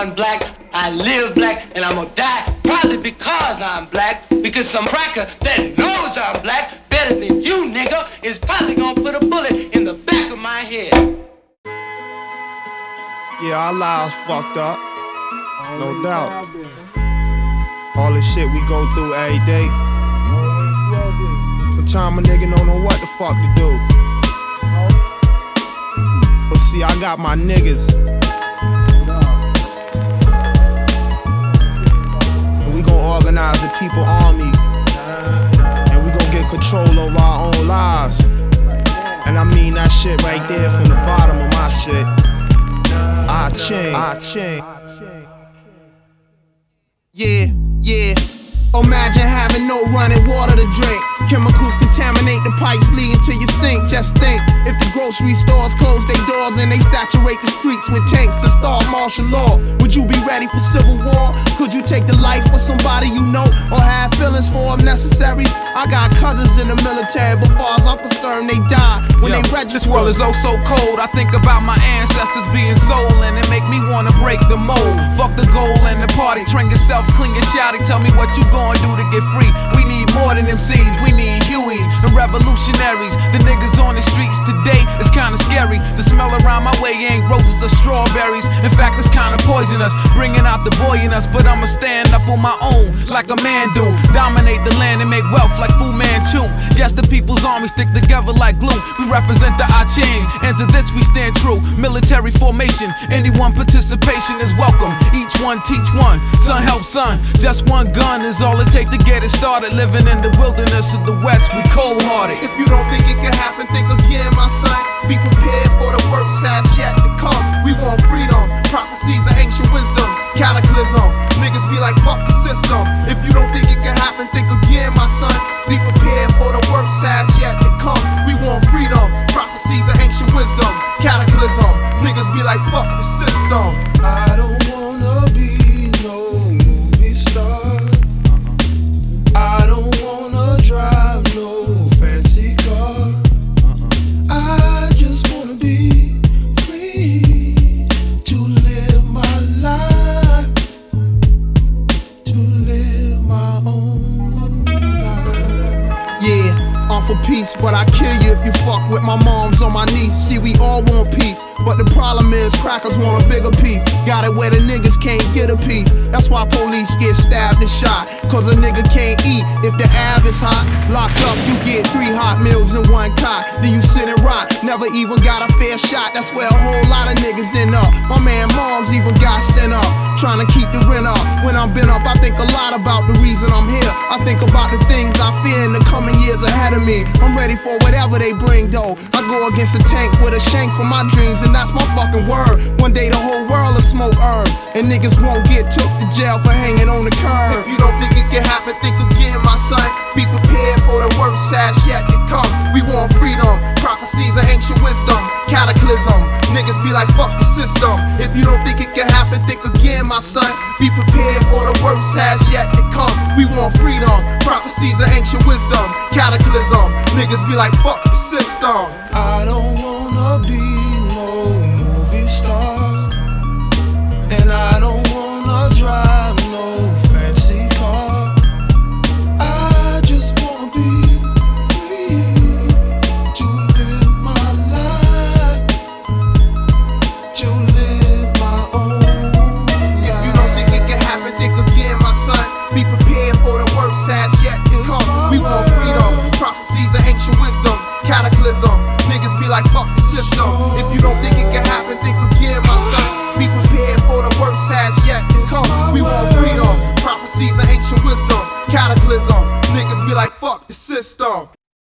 born black, I live black, and I'm gonna die probably because I'm black, because some cracker that knows I'm black better than you, nigga, is probably gonna put a bullet in the back of my head. Yeah, our lives fucked up, no doubt. All the shit we go through every day. Sometimes a nigga don't know what the fuck to do. But see, I got my niggas. And we gon' organize a people army. And we gon' get control over our own lives. And I mean that shit right there from the bottom of my shit. I change. Yeah. Imagine having no running water to drink. Chemicals contaminate the pipes leading to your sink. Just think, if the grocery stores close their doors and they saturate the streets with tanks and start martial law, would you be ready for civil war? Could you take the life of somebody you know or have feelings for if necessary? I got cousins in the military, but far as I'm concerned, they die when they register. This world is oh so cold. I think about my ancestors being sold, and it make me wanna break the mold. Fuck the goal and the party. Train yourself, clean your shouty. Tell me what you gonna do to get free. We need more than MCs. We need Hueys and revolutionaries. The niggas on the streets today is kinda scary. The smell around my way ain't roses or strawberries. In fact, it's kinda poisonous, bringing out the boy in us. But I'ma stand up on my own like a man do. Dominate the land and make wealth like Fu Manchu. Yes, the people's army stick together like glue. We represent the I-Ching, and to this we stand true. Military formation, anyone participation is welcome. Each one teach one, son help son. Just one gun is all it takes to get it started. Living in the wilderness of the West, we cold-hearted. If you don't think it can happen, think again, my son. Be prepared for the worst that's yet to come. We want freedom, prophecies of ancient wisdom, cataclysm. Niggas be like, fuck the system. If you don't think it can happen, think again, my son. Be prepared for the worst that's yet to come. We want freedom, prophecies of ancient wisdom, cataclysm. Niggas be like, fuck the system. I don't wanna be no movie star. I don't wanna drive no fancy car. I just wanna be free to live my life, to live my own life. Yeah, I'm for peace, but I kill you if you fuck with my moms on my knees. See, we all want peace, but the problem is crackers want a bigger piece. Got it where the niggas can't get a piece. That's why police get stabbed and shot, cause a nigga can't eat if the Av is hot. Locked up, you get 3 hot meals in one cot. Then you sit and rot, never even got a fair shot. That's where a whole lot of niggas end up. My man moms even got sent up, trying to keep the rent up. When I'm been up, I think a lot about the reason I'm here. I think about the things I fear in the coming years ahead of me. I'm ready for whatever they bring though. I go against a tank with a shank for my dreams, and that's my fucking word. One day the whole world will smoke herb, and niggas won't get took to jail for hanging on the curb. If you don't think it can happen, think again, my son. Be prepared for the worst that's yet to come. We want freedom, prophecies of ancient wisdom, cataclysm. Niggas be like, fuck the system. If you don't think it can happen, think again, my son. Be prepared for the worst that's yet to come. We want freedom, prophecies of ancient wisdom, cataclysm. Niggas be like, fuck the system.